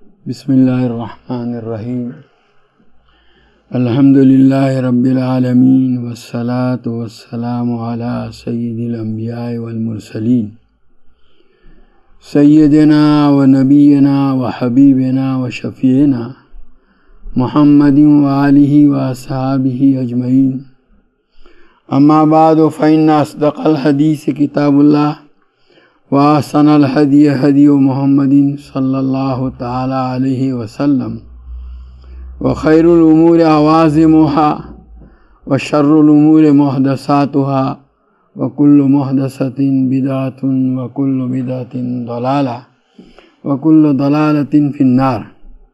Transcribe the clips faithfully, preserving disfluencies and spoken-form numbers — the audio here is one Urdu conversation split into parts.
بسم اللہ الرحمن الرحیم الحمد للہ رب العالمین والصلاة والسلام علی سید الانبیاء والمرسلین سیدنا و نبینا و حبیبنا و شفیعنا محمد و آلہ و اصحابہ اجمعین اما بعد فإن اصدق الحدیث کتاب اللہ وأحسن الهدي هدي محمد صلى الله تعالى عليه وسلم وخير الأمور عوازمها وشر الأمور محدثاتها وكل محدثة بدعة وكل بدعة ضلالة وكل ضلالة في النار.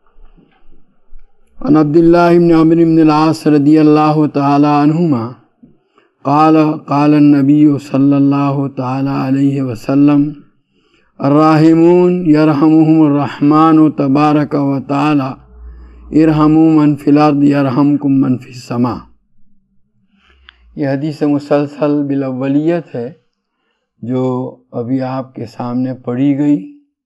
عن عبد الله بن عمرو بن العاص رضي الله تعالى عنهما قال قال النبي صلى الله تعالى عليه وسلم الراحمون يرحمهم الرحمن تبارك وتعالى ارحموا من في الارض يرحمكم من في السماء. یہ حدیث مسلسل بالاولیت ہے جو ابھی آپ کے سامنے پڑھی گئی.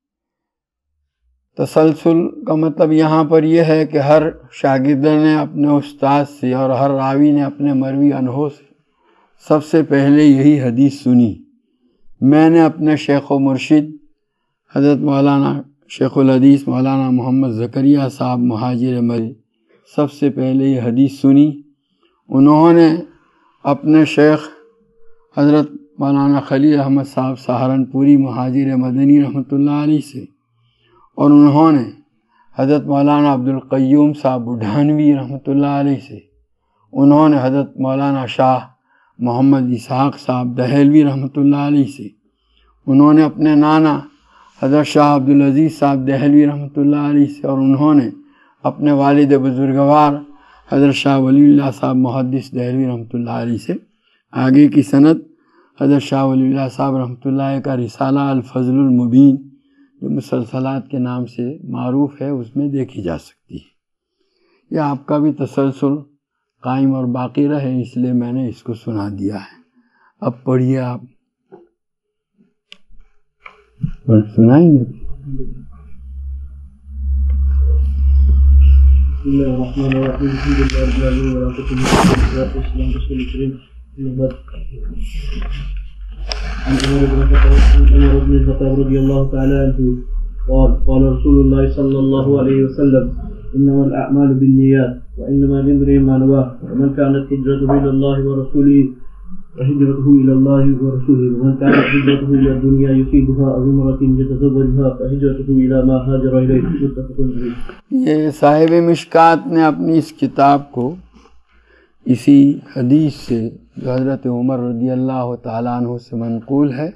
تسلسل کا مطلب یہاں پر یہ ہے کہ ہر شاگرد نے اپنے استاد سے اور ہر راوی نے اپنے مروی عنہوں سے سب سے پہلے یہی حدیث سنی. میں نے اپنے شیخ و مرشد حضرت مولانا شیخ الحدیث مولانا محمد زکریا صاحب مہاجر مدینہ سب سے پہلے یہ حدیث سنی. انہوں نے اپنے شیخ حضرت مولانا خلیل احمد صاحب سہارنپوری مہاجر مدنی رحمۃ اللہ علیہ سے، اور انہوں نے حضرت مولانا عبدالقیوم صاحب بڈھانوی رحمۃ اللہ علیہ سے، انہوں نے حضرت مولانا شاہ محمد اسحاق صاحب دہلوی رحمۃ اللہ علیہ سے، انہوں نے اپنے نانا حضرت شاہ عبدالعزیز صاحب دہلوی رحمۃ اللہ علیہ سے، اور انہوں نے اپنے والد بزرگوار حضرت شاہ ولی اللہ صاحب محدث دہلوی رحمۃ اللہ علیہ سے. آگے کی سند حضرت شاہ ولی اللہ صاحب رحمۃ اللہ کا رسالہ الفضل المبین جو مسلسلات کے نام سے معروف ہے اس میں دیکھی جا سکتی ہے. یہ آپ کا بھی تسلسل قائم اور باقی رہے اس لیے میں نے اس کو سنا دیا ہے. اب پڑھیے آپ سنائیں گے. بسم اللہ الرحمن الرحیم الحمد للہ رب العالمین والصلاة والسلام على رسول الکریم محمد. عن عمر بن الخطاب رضی اللہ تعالی عنہ قال قال رسول اللہ صلی اللہ علیہ وسلم انما الاعمال بالنیات وانما لامرئ ما نوى ومن كانت هجرته الى الله ورسوله فهجرته الى الله ورسوله ومن كانت هجرته الى الدنيا يصيبها او امرأة يتزوجها فهجرته الى ما هاجر اليه متفق عليه. یہ صاحب مشکات نے اپنی اس کتاب کو اسی حدیث سے جو حضرت عمر رضی اللہ تعالیٰ عنہ سے منقول ہے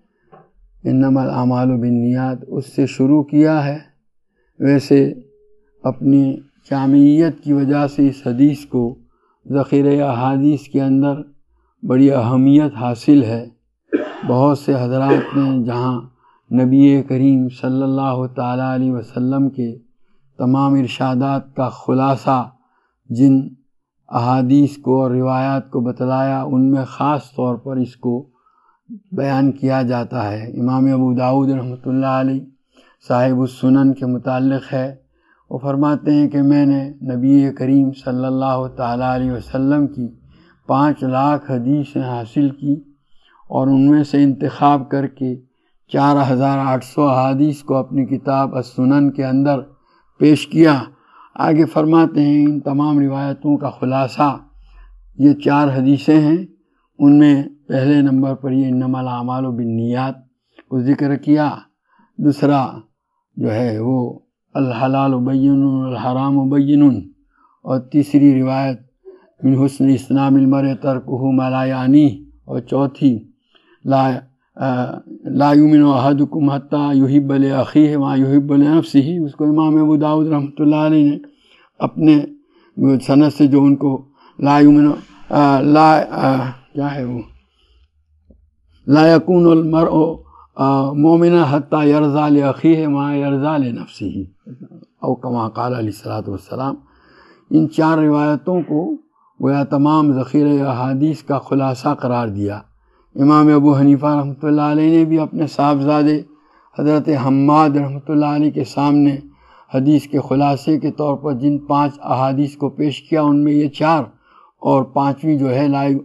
انما الاعمال بالنیات اس سے شروع کیا ہے. ویسے اپنی جامعیت کی وجہ سے اس حدیث کو ذخیرہ احادیث کے اندر بڑی اہمیت حاصل ہے. بہت سے حضرات نے جہاں نبی کریم صلی اللہ تعالیٰ علیہ وسلم کے تمام ارشادات کا خلاصہ جن احادیث کو اور روایات کو بتلایا ان میں خاص طور پر اس کو بیان کیا جاتا ہے. امام ابو داؤد رحمۃ اللہ علیہ صاحب السنن کے متعلق ہے. وہ فرماتے ہیں کہ میں نے نبی کریم صلی اللہ تعالیٰ علیہ وسلم کی پانچ لاکھ حدیثیں حاصل کی اور ان میں سے انتخاب کر کے چار ہزار آٹھ سو احادیث کو اپنی کتاب السنن کے اندر پیش کیا. آگے فرماتے ہیں ان تمام روایتوں کا خلاصہ یہ چار حدیثیں ہیں. ان میں پہلے نمبر پر یہ انما الاعمال بالنیات کو ذکر کیا. دوسرا جو ہے وہ الحلال بین والحرام بین، اور تیسری روایت من حسن اسلام المرء ترکہ ما لا یعنیہ، اور چوتھی لا لا یؤمن احدکم حتی یحب لاخیہ ما یحب لنفسہ. اس کو امام ابو داؤد رحمۃ اللہ علیہ نے اپنے سند سے جو ان کو لا یؤمن لا کیا ہے وہ لا یکون المرء مومنا حتی یرضی لاخیہ ما یرضی لنفسہ او کما قال علیہ الصلوۃ والسلام. ان چار روایتوں کو گویا تمام ذخیرہ احادیث کا خلاصہ قرار دیا. امام ابو حنیفہ رحمۃ اللہ علیہ نے بھی اپنے صاحبزادے حضرت حماد رحمۃ اللہ علیہ کے سامنے حدیث کے خلاصے کے طور پر جن پانچ احادیث کو پیش کیا ان میں یہ چار اور پانچویں جو ہے لائیو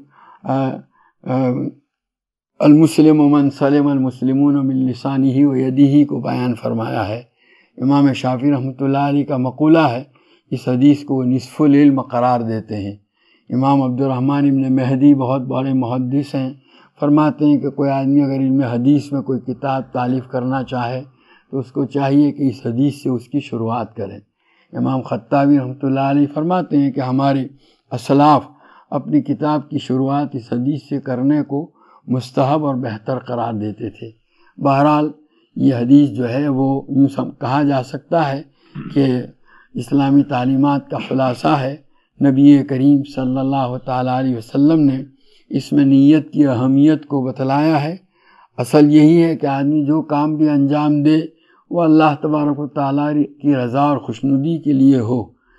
المسلم من سلم المسلمون من لسانہ و یدہ کو بیان فرمایا ہے۔ امام شافعی رحمۃ اللہ علیہ کا مقولہ ہے، اس حدیث کو نصف العلم قرار دیتے ہیں۔ امام عبد الرحمن ابن مہدی بہت بڑے محدث ہیں، فرماتے ہیں کہ کوئی آدمی اگر علم حدیث میں کوئی کتاب تالیف کرنا چاہے تو اس کو چاہیے کہ اس حدیث سے اس کی شروعات کرے۔ امام خطابی رحمۃ اللہ علیہ فرماتے ہیں کہ ہمارے اسلاف اپنی کتاب کی شروعات اس حدیث سے کرنے کو مستحب اور بہتر قرار دیتے تھے۔ بہرحال یہ حدیث جو ہے وہ یوں سب کہا جا سکتا ہے کہ اسلامی تعلیمات کا خلاصہ ہے۔ نبی کریم صلی اللہ تعالیٰ علیہ وسلم نے اس میں نیت کی اہمیت کو بتلایا ہے۔ اصل یہی ہے کہ آدمی جو کام بھی انجام دے وہ اللہ تبارک و تعالیٰ کی رضا اور خوشنودی کے لیے ہو۔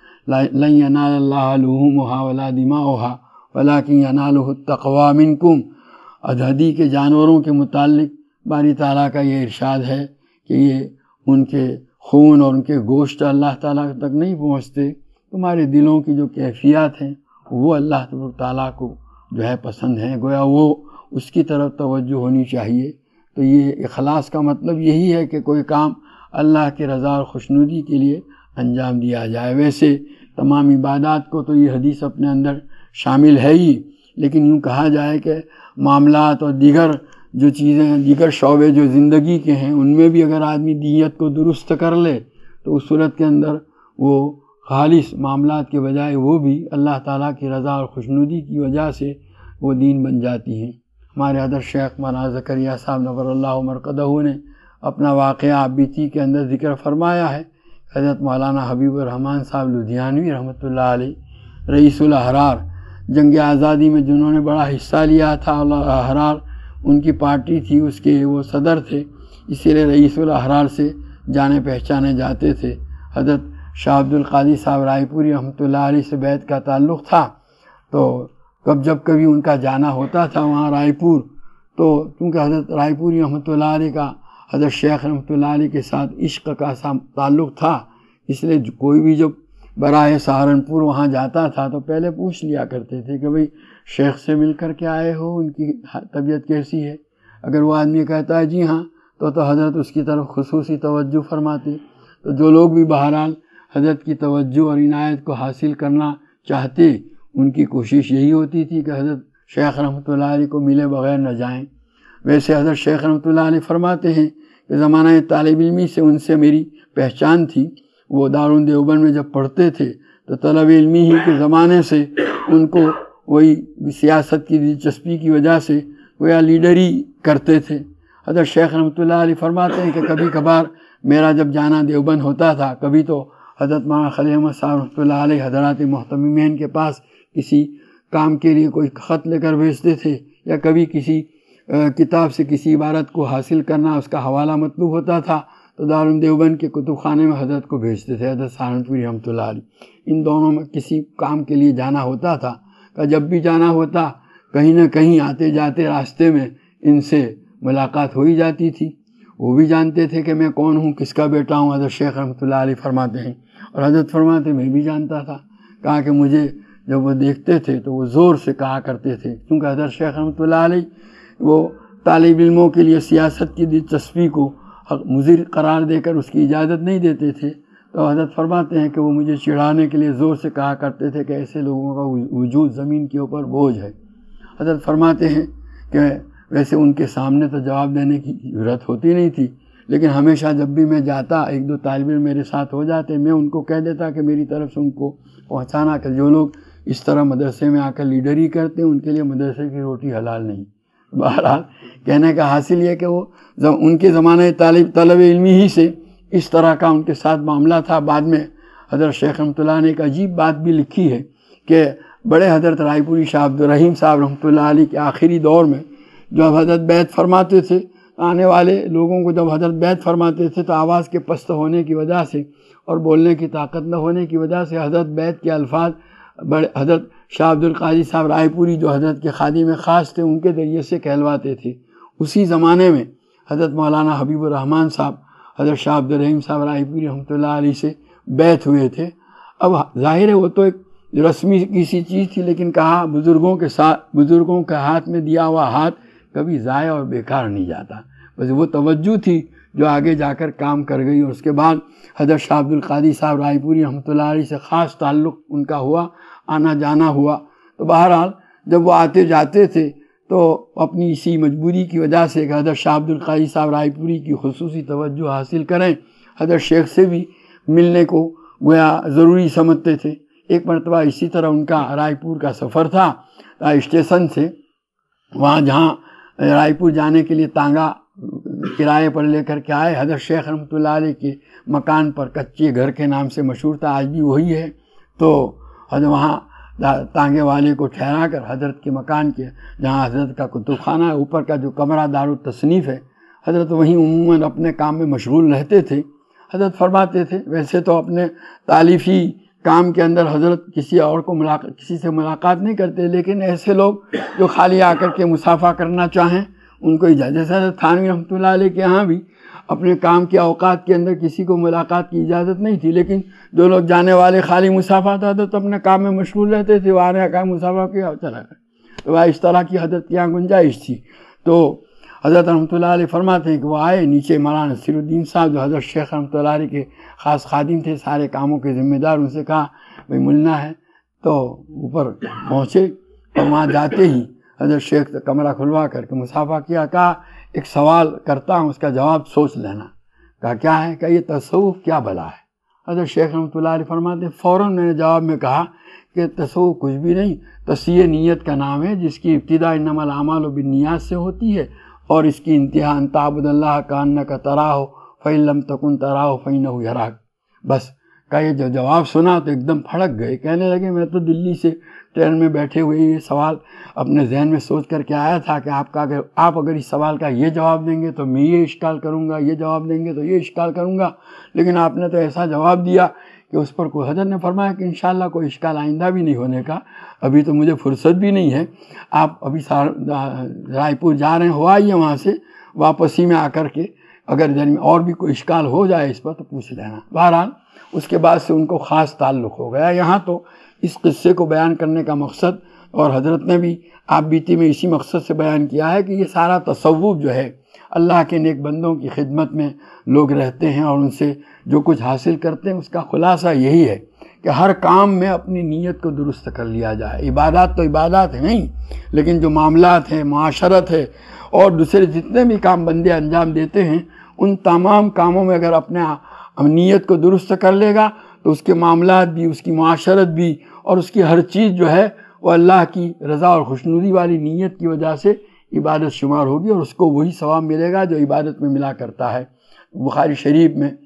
لن ینال اللہ لحومھا ولا دماؤھا ولکن ینالہ التقوی منکم۔ ادھدی کے جانوروں کے متعلق باری تعالیٰ کا یہ ارشاد ہے کہ یہ ان کے خون اور ان کے گوشت اللہ تعالیٰ تک نہیں پہنچتے، تمہارے دلوں کی جو کیفیات ہیں وہ اللہ تبارک تعالیٰ کو جو ہے پسند ہیں، گویا وہ اس کی طرف توجہ ہونی چاہیے۔ تو یہ اخلاص کا مطلب یہی ہے کہ کوئی کام اللہ کی رضا اور خوشنودی کے لیے انجام دیا جائے۔ ویسے تمام عبادات کو تو یہ حدیث اپنے اندر شامل ہے ہی، لیکن یوں کہا جائے کہ معاملات اور دیگر جو چیزیں ہیں، دیگر شعبے جو زندگی کے ہیں، ان میں بھی اگر آدمی نیت کو درست کر لے تو اس صورت کے اندر وہ خالص معاملات کے بجائے وہ بھی اللہ تعالیٰ کی رضا اور خوشنودی کی وجہ سے وہ دین بن جاتی ہیں۔ ہمارے حضرت شیخ مولانا زکریا صاحب نور اللہ مرقدہ نے اپنا واقعہ بیتی کے اندر ذکر فرمایا ہے۔ حضرت مولانا حبیب الرحمن صاحب لدھیانوی رحمۃ اللہ علیہ رئیس الاحرار، جنگ آزادی میں جنہوں نے بڑا حصہ لیا تھا، احرار ان کی پارٹی تھی، اس کے وہ صدر تھے، اسی لیے رئیس الاحرار سے جانے پہچانے جاتے تھے۔ حضرت شاہ عبد القادر صاحب رائے پوری رحمۃ اللہ علیہ سے بیعت کا تعلق تھا، تو کب جب کبھی ان کا جانا ہوتا تھا وہاں رائے پور، تو کیونکہ حضرت رائے پوری رحمۃ اللہ علیہ کا حضرت شیخ رحمۃ اللہ علیہ کے ساتھ عشق کا تعلق تھا، اس لیے کوئی بھی جب براہ سہارنپور وہاں جاتا تھا تو پہلے پوچھ لیا کرتے تھے کہ بھئی شیخ سے مل کر کے آئے ہو، ان کی طبیعت کیسی ہے؟ اگر وہ آدمی کہتا ہے جی ہاں تو تو حضرت اس کی طرف خصوصی توجہ فرماتے۔ تو جو لوگ بھی بہرحال حضرت کی توجہ اور عنایت کو حاصل کرنا چاہتے، ان کی کوشش یہی ہوتی تھی کہ حضرت شیخ رحمۃ اللہ علیہ کو ملے بغیر نہ جائیں۔ ویسے حضرت شیخ رحمۃ اللہ علیہ فرماتے ہیں کہ زمانہ طالب علمی سے ان سے میری پہچان تھی، وہ دارالعلوم دیوبند میں جب پڑھتے تھے تو طلب علمی ہی کے زمانے سے ان کو وہی سیاست کی دلچسپی کی وجہ سے وہ یا لیڈری کرتے تھے۔ حضرت شیخ رحمۃ اللہ علیہ فرماتے ہیں کہ کبھی کبھار میرا جب جانا دیوبند ہوتا تھا، کبھی تو حضرت مولانا خلیل احمد صاحب رحمۃ اللہ علیہ حضرات محتممین کے پاس کسی کام کے لیے کوئی خط لے کر بھیجتے تھے، یا کبھی کسی کتاب سے کسی عبارت کو حاصل کرنا، اس کا حوالہ مطلوب ہوتا تھا تو دارالعلوم دیوبند کے کتب خانے میں حضرت کو بھیجتے تھے، حضرت سہارنپوری رحمۃ اللہ علیہ۔ ان دونوں میں کسی کام کے لیے جانا ہوتا تھا کہ جب بھی جانا ہوتا کہیں نہ کہیں آتے جاتے راستے میں ان سے ملاقات ہو ہی جاتی تھی۔ وہ بھی جانتے تھے کہ میں کون ہوں، کس کا بیٹا ہوں، حضرت شیخ رحمۃ اللہ علیہ فرماتے ہیں، اور حضرت فرماتے میں بھی جانتا تھا۔ کہا کہ مجھے جب وہ دیکھتے تھے تو وہ زور سے کہا کرتے تھے، کیونکہ حضرت شیخ رحمۃ اللہ علیہ وہ طالب علموں کے لیے سیاست کی دلچسپی کو مضر قرار دے کر اس کی اجازت نہیں دیتے تھے، تو حضرت فرماتے ہیں کہ وہ مجھے چڑھانے کے لیے زور سے کہا کرتے تھے کہ ایسے لوگوں کا وجود زمین کے اوپر بوجھ ہے۔ حضرت فرماتے ہیں کہ ویسے ان کے سامنے تو جواب دینے کی ضرورت ہوتی نہیں تھی، لیکن ہمیشہ جب بھی میں جاتا ایک دو طالب علم میرے ساتھ ہو جاتے، میں ان کو کہہ دیتا کہ میری طرف سے ان کو پہنچانا کہ جو لوگ اس طرح مدرسے میں آ کر لیڈری کرتے ہیں ان کے لیے مدرسے کی روٹی حلال نہیں۔ بہرحال کہنے کا حاصل یہ کہ وہ ان کے زمانے طالب طلب علمی ہی سے اس طرح کا ان کے ساتھ معاملہ تھا۔ بعد میں حضرت شیخ رحمۃ اللہ نے ایک عجیب بات بھی لکھی ہے کہ بڑے حضرت رائے پوری شاہ عبد الرحیم صاحب رحمۃ اللہ علیہ کے آخری دور میں جب حضرت بیعت فرماتے تھے، آنے والے لوگوں کو جب حضرت بیعت فرماتے تھے تو آواز کے پست ہونے کی وجہ سے اور بولنے کی طاقت نہ ہونے کی وجہ سے حضرت بیعت کے الفاظ بڑے حضرت شاہ عبد القادر صاحب رائے پوری جو حضرت کے خادم خاص تھے ان کے ذریعے سے کہلواتے تھے۔ اسی زمانے میں حضرت مولانا حبیب الرحمن صاحب حضرت شاہ عبد الرحیم صاحب رائے پوری رحمۃ اللہ علیہ سے بیعت ہوئے تھے۔ اب ظاہر ہے وہ تو ایک رسمی کسی چیز تھی، لیکن کہا بزرگوں کے ساتھ بزرگوں کے ہاتھ میں دیا ہوا ہاتھ کبھی ضائع اور بیکار نہیں جاتا، بس وہ توجہ تھی جو آگے جا کر کام کر گئی۔ اور اس کے بعد حضرت شاہ عبد القادر صاحب رائے پوری رحمۃ اللہ علیہ سے خاص تعلق ان کا ہوا، آنا جانا ہوا۔ تو بہرحال جب وہ آتے جاتے تھے تو اپنی اسی مجبوری کی وجہ سے کہ حضرت شاہ عبد القادر صاحب رائے پوری کی خصوصی توجہ حاصل کریں، حضرت شیخ سے بھی ملنے کو گویا ضروری سمجھتے تھے۔ ایک مرتبہ اسی طرح ان کا رائے پور کا سفر تھا، اسٹیشن سے وہاں جہاں رائے پور جانے کے لیے تانگا کرائے پر لے کر کے آئے، حضرت شیخ رحمۃ اللہ علیہ کے مکان پر کچے گھر کے نام سے مشہور تھا، آج بھی وہی ہے۔ تو حضرت وہاں تانگے والے کو ٹھہرا کر حضرت کے مکان کے جہاں حضرت کا کتب خانہ ہے، اوپر کا جو کمرہ دار التصنیف ہے، حضرت وہیں عموماً اپنے کام میں مشغول رہتے تھے۔ حضرت فرماتے تھے ویسے تو اپنے تالیفی کام کے اندر حضرت کسی اور کو ملاقات کسی سے ملاقات نہیں کرتے، لیکن ایسے لوگ جو خالی آ کر کے مصافحہ کرنا چاہیں ان کو اجازت، جیسے حضرت تھانوی رحمۃ اللہ علیہ کے ہاں بھی اپنے کام کے اوقات کے اندر کسی کو ملاقات کی اجازت نہیں تھی، لیکن جو لوگ جانے والے خالی مصافحہ تھا حضرت اپنے کام میں مشغول رہتے تھے، وہ آنے کا مصافحہ کیا اور چلا گیا۔ تو اس طرح کی حضرت کی یہاں گنجائش تھی۔ تو حضرت رحمۃ اللہ علیہ فرماتے ہیں کہ وہ آئے نیچے، مولانا نصیر الدین صاحب جو حضرت شیخ رحمۃ اللہ علیہ کے خاص خادم تھے، سارے کاموں کے ذمہ دار، ان سے کہا بھائی ملنا ہے۔ تو اوپر پہنچے اور وہاں جاتے ہی حضرت شیخ سے کمرہ کھلوا کر کے مصافحہ کیا، کہا ایک سوال کرتا ہوں، اس کا جواب سوچ لینا۔ کہا کیا ہے؟ کہ یہ تصوف کیا بلا ہے؟ حضرت شیخ رحمۃ اللہ علیہ فرماتے ہیں فوراً میں نے جواب میں کہا کہ تصوف کچھ بھی نہیں، تصفیہ نیت کا نام ہے، جس کی ابتدا انما الاعمال بالنیات سے ہوتی ہے اور اس کی انتہا ان تعبد اللہ کانک تراہ فإن لم تکن تراہ فإنہ یراک۔ بس کا یہ جو جواب سنا تو ایک دم پھڑک گئے، کہنے لگے میں تو دلی سے ٹرین میں بیٹھے ہوئے یہ سوال اپنے ذہن میں سوچ کر کے آیا تھا کہ آپ کا اگر آپ اگر اس سوال کا یہ جواب دیں گے تو میں یہ اشکال کروں گا، یہ جواب دیں گے تو یہ اشکال کروں گا، لیکن آپ نے تو ایسا جواب دیا کہ اس پر کوئی، حضرت نے فرمایا کہ انشاءاللہ کوئی اشکال آئندہ بھی نہیں ہونے کا، ابھی تو مجھے فرصت بھی نہیں ہے، آپ ابھی رائے پور جا رہے ہیں، ہو آئیے وہاں سے واپسی میں آ کر کے اگر اور بھی کوئی اشکال ہو جائے اس پر تو پوچھ لینا۔ بہرحال اس کے بعد سے ان کو خاص تعلق ہو گیا۔ یہاں تو اس قصے کو بیان کرنے کا مقصد، اور حضرت نے بھی آپ بیتی میں اسی مقصد سے بیان کیا ہے کہ یہ سارا تصوف جو ہے اللہ کے نیک بندوں کی خدمت میں لوگ رہتے ہیں اور ان سے جو کچھ حاصل کرتے ہیں، اس کا خلاصہ یہی ہے کہ ہر کام میں اپنی نیت کو درست کر لیا جائے۔ عبادات تو عبادات ہیں نہیں، لیکن جو معاملات ہیں، معاشرت ہے اور دوسرے جتنے بھی کام بندے انجام دیتے ہیں، ان تمام کاموں میں اگر اپنے نیت کو درست کر لے گا تو اس کے معاملات بھی، اس کی معاشرت بھی اور اس کی ہر چیز جو ہے وہ اللہ کی رضا اور خوشنودی والی نیت کی وجہ سے عبادت شمار ہوگی، اور اس کو وہی ثواب ملے گا جو عبادت میں ملا کرتا ہے۔ بخاری شریف میں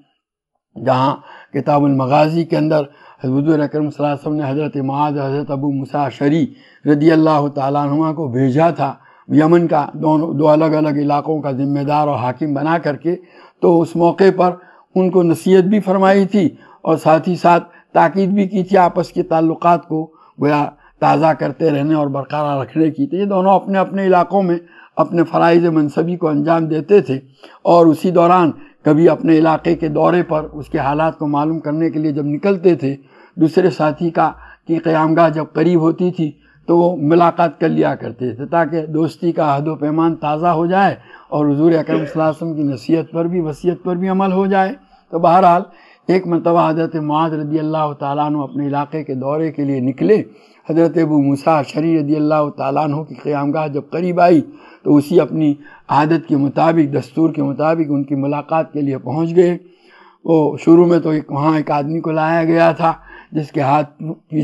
جہاں کتاب المغازی کے اندر حضور اکرم صلی اللہ علیہ وسلم نے حضرت معاذ حضرت ابو موسیٰ اشعری رضی اللہ تعالیٰ عنہ کو بھیجا تھا یمن کا، دونوں دو الگ الگ علاقوں کا ذمہ دار اور حاکم بنا کر کے، تو اس موقع پر ان کو نصیحت بھی فرمائی تھی اور ساتھ ہی ساتھ تاکید بھی کی تھی آپس کے تعلقات کو گویا تازہ کرتے رہنے اور برقرار رکھنے کی۔ تو یہ دونوں اپنے اپنے علاقوں میں اپنے فرائض منصبی کو انجام دیتے تھے، اور اسی دوران کبھی اپنے علاقے کے دورے پر اس کے حالات کو معلوم کرنے کے لیے جب نکلتے تھے، دوسرے ساتھی کا کی قیام گاہ جب قریب ہوتی تھی تو وہ ملاقات کر لیا کرتے تھے تاکہ دوستی کا عہد و پیمان تازہ ہو جائے اور حضور اکرم صلی اللہ علیہ وسلم کی نصیحت پر بھی، وصیت پر بھی عمل ہو جائے۔ تو بہرحال ایک مرتبہ حضرت معاذ رضی اللہ تعالیٰ عنہ اپنے علاقے کے دورے کے لیے نکلے، حضرت ابو موسیٰ اشعری رضی اللہ تعالیٰ عنہ کی قیام گاہ جب قریب آئی تو اسی اپنی عادت کے مطابق، دستور کے مطابق ان کی ملاقات کے لیے پہنچ گئے۔ وہ شروع میں تو ایک وہاں ایک آدمی کو لایا گیا تھا جس کے ہاتھ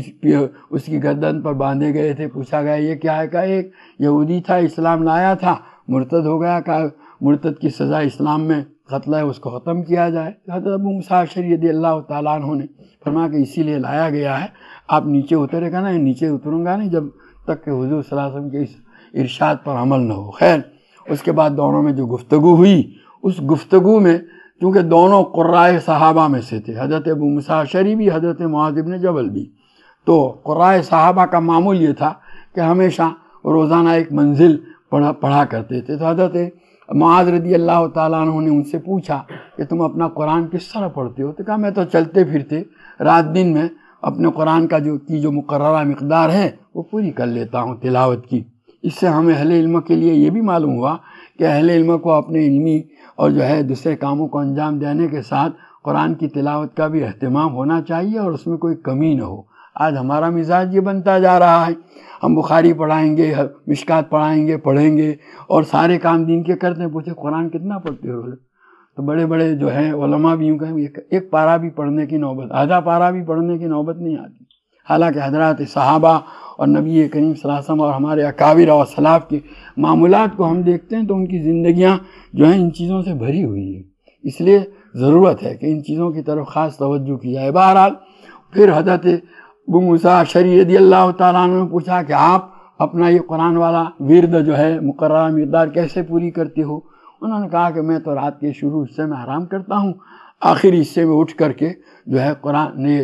اس کی گردن پر باندھے گئے تھے، پوچھا گیا یہ کیا ہے؟ کہا ایک یہودی تھا، اسلام لایا تھا، مرتد ہو گیا، کہا مرتد کی سزا اسلام میں قتل ہے، اس کو ختم کیا جائے۔ حضرت ابو موسیٰ اشعری رضی اللہ تعالیٰ عنہ نے فرمایا کہ اسی لیے لایا گیا ہے، آپ نیچے اترے گا نا، نیچے اتروں گا نہیں جب تک کہ حضور صلی اللہ علیہ وسلم کے اس ارشاد پر عمل نہ ہو۔ خیر اس کے بعد دونوں میں جو گفتگو ہوئی، اس گفتگو میں چونکہ دونوں قرائے صحابہ میں سے تھے، حضرت ابو موسیٰ اشعری بھی، حضرت معاذ بن جبل بھی، تو قرائے صحابہ کا معمول یہ تھا کہ ہمیشہ روزانہ ایک منزل پڑھا پڑھا کرتے تھے۔ تو حضرت معاذ رضی اللہ تعالیٰ عنہ نے ان سے پوچھا کہ تم اپنا قرآن کس طرح پڑھتے ہو؟ تو کہا میں تو چلتے پھرتے رات دن میں اپنے قرآن کا جو کی جو مقررہ مقدار ہے وہ پوری کر لیتا ہوں تلاوت کی۔ اس سے ہمیں اہل علم کے لیے یہ بھی معلوم ہوا کہ اہل علم کو اپنے علمی اور جو ہے دوسرے کاموں کو انجام دینے کے ساتھ قرآن کی تلاوت کا بھی اہتمام ہونا چاہیے اور اس میں کوئی کمی نہ ہو۔ آج ہمارا مزاج یہ بنتا جا رہا ہے، ہم بخاری پڑھائیں گے، مشکات پڑھائیں گے، پڑھیں گے اور سارے کام دین کے کرتے ہیں۔ پوچھے قرآن کتنا پڑھتے ہو؟ تو بڑے بڑے جو ہیں علماء بھی یوں کہیں ایک پارہ بھی پڑھنے کی نوبت، آدھا پارہ بھی پڑھنے کی نوبت نہیں آتی۔ حالانکہ حضرات صحابہ اور نبی کریم صلی اللہ علیہ وسلم اور ہمارے اکابر اور سلاف کے معمولات کو ہم دیکھتے ہیں تو ان کی زندگیاں جو ہیں ان چیزوں سے بھری ہوئی ہیں۔ اس لیے ضرورت ہے کہ ان چیزوں کی طرف خاص توجہ کی جائے۔ بہرحال پھر حضرت ابو موسیٰ اشعری رضی اللہ تعالیٰ عنہ نے پوچھا کہ آپ اپنا یہ قرآن والا ورد جو ہے مقررہ مقدار کیسے پوری کرتے ہو؟ انہوں نے کہا کہ میں تو رات کے شروع حصے میں آرام کرتا ہوں، آخری حصے میں اٹھ کر کے جو ہے قرآن نے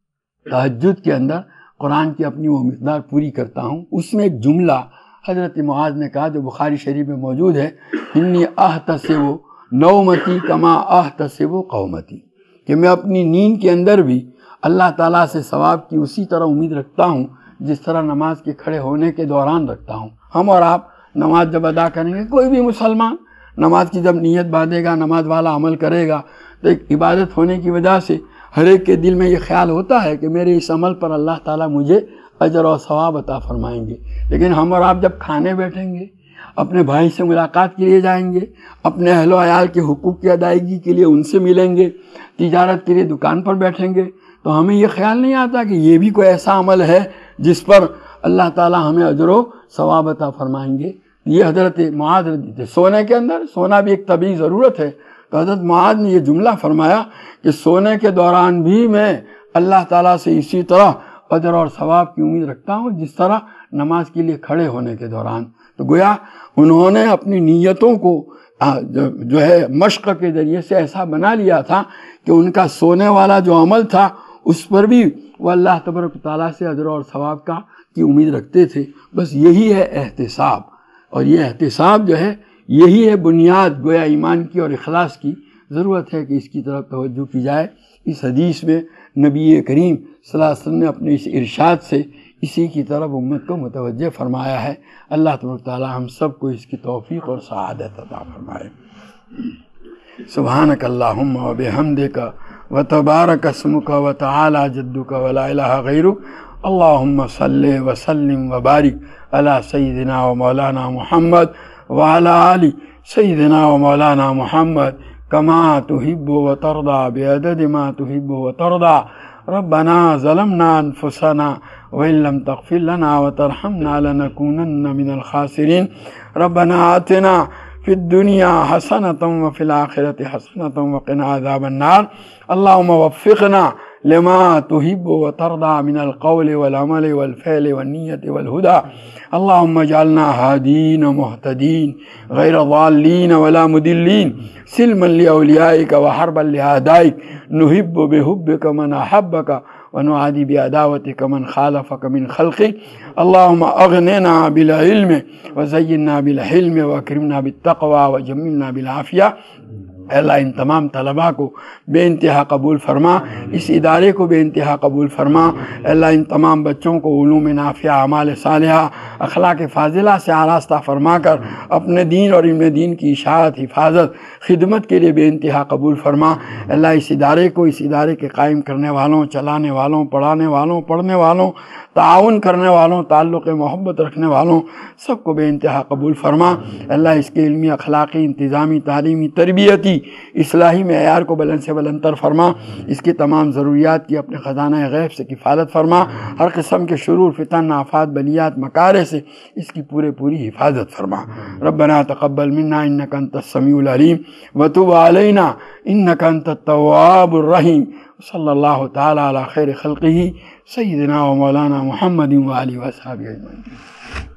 تہجد کے اندر قرآن کی اپنی وہ مقدار پوری کرتا ہوں۔ اس میں ایک جملہ حضرت معاذ نے کہا جو بخاری شریف میں موجود ہے، انی احتسب نومتی کما احتسب قومتی، کہ میں اپنی نیند کے اندر بھی اللہ تعالیٰ سے ثواب کی اسی طرح امید رکھتا ہوں جس طرح نماز کے کھڑے ہونے کے دوران رکھتا ہوں۔ ہم اور آپ نماز جب ادا کریں گے، کوئی بھی مسلمان نماز کی جب نیت باندھے گا، نماز والا عمل کرے گا، تو ایک عبادت ہونے کی وجہ سے ہر ایک کے دل میں یہ خیال ہوتا ہے کہ میرے اس عمل پر اللہ تعالیٰ مجھے اجر اور ثواب عطا فرمائیں گے۔ لیکن ہم اور آپ جب کھانے بیٹھیں گے، اپنے بھائی سے ملاقات کے لیے جائیں گے، اپنے اہل و عیال کے حقوق کی ادائیگی کے لیے ان سے ملیں گے، تجارت کے لیے دکان پر بیٹھیں گے، تو ہمیں یہ خیال نہیں آتا کہ یہ بھی کوئی ایسا عمل ہے جس پر اللہ تعالیٰ ہمیں اجر و ثواب عطا فرمائیں گے۔ یہ حضرت معاذ تھے۔ سونے کے اندر، سونا بھی ایک طبعی ضرورت ہے، تو حضرت معاذ نے یہ جملہ فرمایا کہ سونے کے دوران بھی میں اللہ تعالیٰ سے اسی طرح اجر اور ثواب کی امید رکھتا ہوں جس طرح نماز کے لیے کھڑے ہونے کے دوران۔ تو گویا انہوں نے اپنی نیتوں کو جو ہے مشق کے ذریعے سے ایسا بنا لیا تھا کہ ان کا سونے والا جو عمل تھا اس پر بھی وہ اللہ تبارک و تعالیٰ سے اجر اور ثواب کا کی امید رکھتے تھے۔ بس یہی ہے احتساب، اور یہ احتساب جو ہے یہی ہے بنیاد گویا ایمان کی اور اخلاص کی۔ ضرورت ہے کہ اس کی طرف توجہ کی جائے۔ اس حدیث میں نبی کریم صلی اللہ علیہ وسلم نے اپنے اس ارشاد سے اسی کی طرف امت کو متوجہ فرمایا ہے۔ اللہ تبارک و تعالی ہم سب کو اس کی توفیق اور سعادت عطا فرمائے۔ سبحانک اللہم و بحمدک و تبارک اسمک و تعالی جدک و لا الہ غیرک، اللہم صلی وسلم و بارک علی سیدنا و مولانا محمد وعلی آل سیدنا و مولانا محمد کما تحب و ترضى بعدد ما تحب و ترضى۔ ربنا ظلمنا انفسنا وإن لم تغفر لنا وترحمنا لنكونن من الخاسرين۔ ربنا آتنا في الدنيا حسنة وفي الآخرة حسنة وقنا عذاب النار۔ اللهم وفقنا لما تحب وترضى من القول والعمل والفعل والنية والهدى۔ اللهم اجعلنا هادين مهتدين غير ضالين ولا مضلين، سلما لأوليائك وحربا لأعدائك، نحب بحبك من أحبك ونعادي بعداوتك من خالفك من خلقك۔ اللهم أغننا بالعلم وزينا بالحلم وأكرمنا بالتقوى وجملنا بالعافية۔ اللہ ان تمام طلباء کو بے انتہا قبول فرما، اس ادارے کو بے انتہا قبول فرما۔ اللہ ان تمام بچوں کو علوم نافعہ، اعمال صالحہ، اخلاق فاضلہ سے آراستہ فرما کر اپنے دین اور علم دین کی اشاعت، حفاظت، خدمت کے لیے بے انتہا قبول فرما۔ اللہ اس ادارے کو، اس ادارے کے قائم کرنے والوں، چلانے والوں، پڑھانے والوں، پڑھنے والوں، تعاون کرنے والوں، تعلق محبت رکھنے والوں سب کو بے انتہا قبول فرما۔ اللہ اس کے علمی، اخلاقی، انتظامی، تعلیمی، تربیتی، اصلاحی معیار کو بلند سے بلند تر فرما۔ اس کی تمام ضروریات کی اپنے خزانہ غیب سے کفالت فرما۔ ہر قسم کے شرور، فتن، آفات، بلیات، مکارہ سے اس کی پورے پوری حفاظت فرما۔ ربنا تقبل منا انک انت السمیع العلیم وتب علینا انک انت التواب الرحیم۔ صلی اللہ تعالی علی خیر خلقہ سیدنا و مولانا محمد و آلہ و صحبہ اجمعین۔